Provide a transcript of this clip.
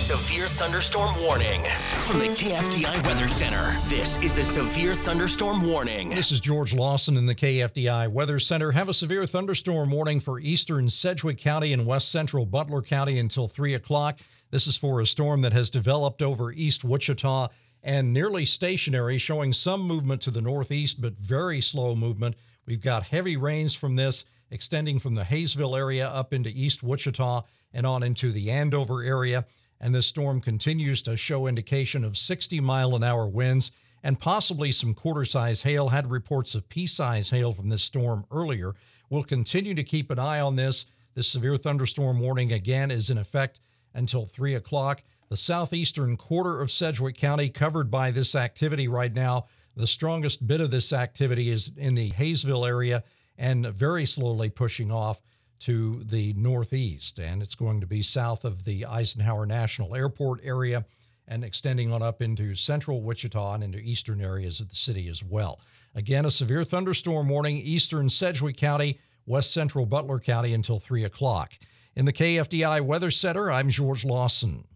Severe thunderstorm warning from the KFDI Weather Center. This is a severe thunderstorm warning. This is George Lawson in the KFDI Weather Center. Have a severe thunderstorm warning for eastern Sedgwick County and west central Butler County until 3 o'clock. This is for a storm that has developed over East Wichita and nearly stationary, showing some movement to the northeast, but very slow movement. We've got heavy rains from this extending from the Hayesville area up into East Wichita and on into the Andover area. And this storm continues to show indication of 60-mile-an-hour winds and possibly some quarter-size hail. Had reports of pea-size hail from this storm earlier. We'll continue to keep an eye on this. This severe thunderstorm warning, again, is in effect until 3 o'clock. The southeastern quarter of Sedgwick County covered by this activity right now. The strongest bit of this activity is in the Hayesville area and very slowly pushing off to the northeast. And it's going to be south of the Eisenhower National Airport area and extending on up into central Wichita and into eastern areas of the city as well. Again, a severe thunderstorm warning, eastern Sedgwick County, west central Butler County until 3 o'clock. In the KFDI Weather Center, I'm George Lawson.